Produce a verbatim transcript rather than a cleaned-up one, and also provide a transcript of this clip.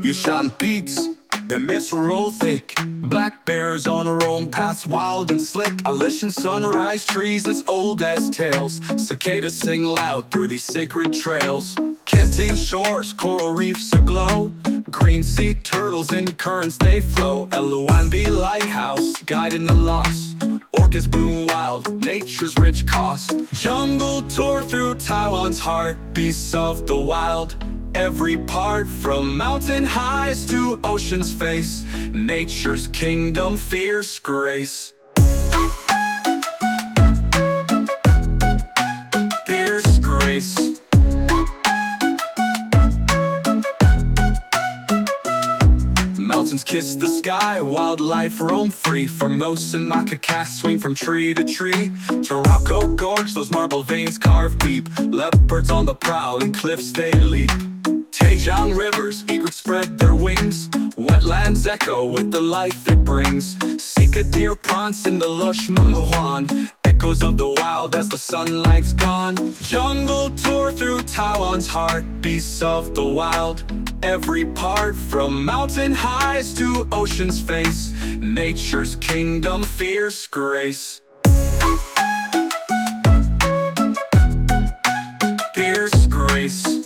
Yushan peaks, the mists roll thick. Black bears on their own paths, wild and slick. Alishan sunrise trees as old as tales. Cicadas sing loud through these sacred trails. Kentine shores, coral reefs aglow. Green sea turtles in currents they flow. Eluanbi lighthouse, guiding the lost. Orchids bloom wild, nature's rich cost. Jungle tour through Taiwan's heart, beasts of the wild. Every part from mountain highs to ocean's face. Nature's kingdom, fierce grace. Fierce grace. Mountains kiss the sky, wildlife roam free. Formosa and macaques swing from tree to tree. Tarako Gorge, those marble veins carve deep. Leopards on the prowl and cliffs they leap. Taijiang rivers, egrets spread their wings. Wetlands echo with the life it brings. Sika deer prance in the lush Menghuan. Echoes of the wild as the sunlight's gone. Jungle tour through Taiwan's heart, beasts of the wild. Every part from mountain highs to ocean's face. Nature's kingdom, fierce grace. Fierce grace.